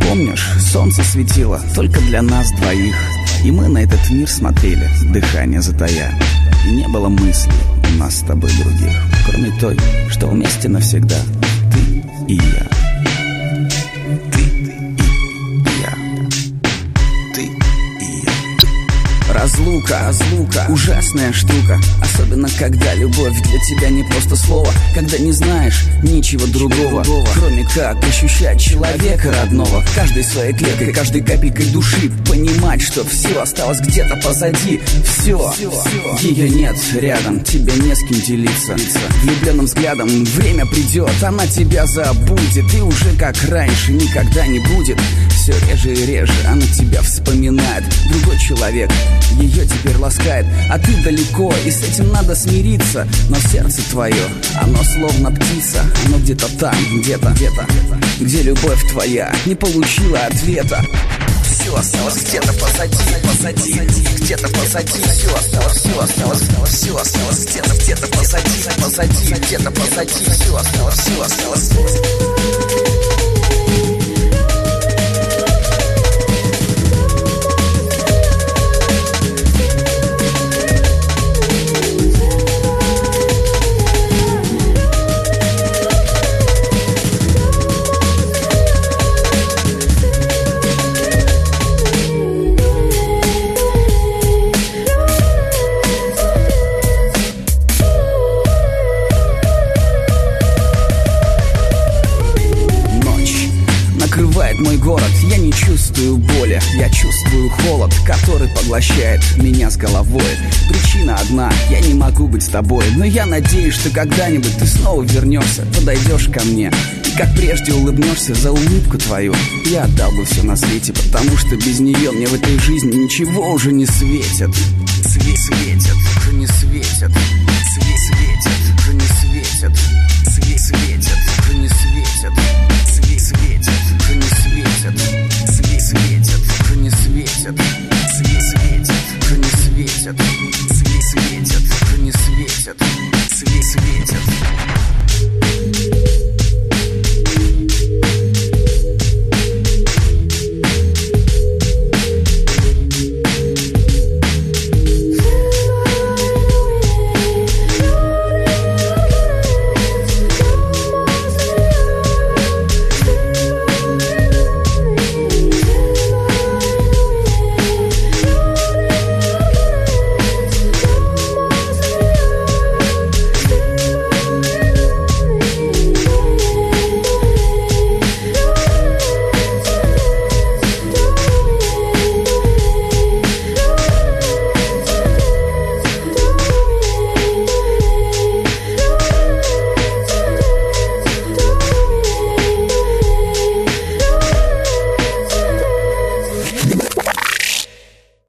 Помнишь, солнце светило только для нас двоих, и мы на этот мир смотрели, дыхание затая. И не было мыслей у нас с тобой других, кроме той, что вместе навсегда. Ты и я. Ты и я. Ты и я. Разлука, ужасная штука. Особенно, когда любовь для тебя не просто слово. Когда не знаешь ничего другого, кроме как ощущать человека родного. Каждой своей клеткой, каждой капелькой души понимать, что все осталось где-то позади. Все, ее нет рядом, тебе не с кем делиться. Влюбленным взглядом время придет, она тебя забудет. И уже как раньше никогда не будет. Все реже и реже она тебя вспоминает. Другой человек ее теперь ласкает, а ты далеко, и с этим надо смириться. Но сердце твое, оно словно птица. Оно где-то там, где-то, где любовь твоя не получила ответа. Все осталось где-то позади, где-то позади. Все осталось где-то позади, где-то позади. Все осталось. Мой город, я не чувствую боли, я чувствую холод, который поглощает меня с головой. Причина одна, я не могу быть с тобой, но я надеюсь, что когда-нибудь ты снова вернешься, подойдешь ко мне и как прежде улыбнешься. За улыбку твою я отдал бы все на свете, потому что без нее мне в этой жизни ничего уже не светит. Светит, уже не светит. Светит, уже не светит. Светит, уже не светит. Светит, уже не светит. Светит, уже не светит. Светит, уже не светит. Светит, уже не светит. Светит.